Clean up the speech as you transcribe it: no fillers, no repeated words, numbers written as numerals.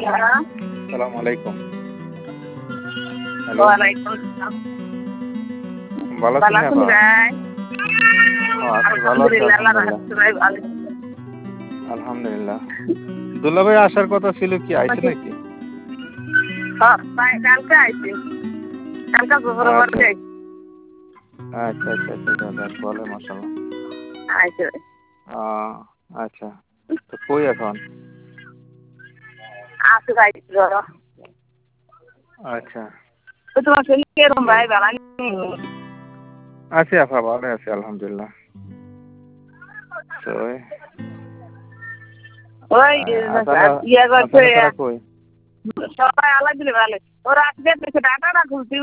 হ্যাঁ, আসসালামু আলাইকুম। হ্যালো, ওয়ালাইকুম আসসালাম। ভালো আছেন ভালো নি আছেন আপা? ভাই? আছি, ভালো আছি আলহামদুলিল্লাহ, আল্লাহর আলহামদুলিল্লাহ। হামদে ভাই ভালো। আলহামদুলিল্লাহ। দুলাভাই আসার কথা ছিল, কি আইছে আপনাকে নাকি? ভাই কালকে আইছি। কালকে দুপুরে আচ্ছা, বাড়ি আইছি। আচ্ছা, আচ্ছা, আচ্ছা, যাক ভালো মাশাআল্লাহ। আইছে ভাই। আ আচ্ছা। তো কই এখন? আছি ভাই ধরো। আচ্ছা। তো তোমার ছেলে কিরকম তো ভাই ভালো নেই? আছি আপা, ভালো আছি আলহামদুলিল্লাহ। তো ওই তাহলে ইয়ে করছে তাহলে তারা কই? সবাই আলাদা দিলে ভালো। ওরা আজকে ডাটাটা খুলছি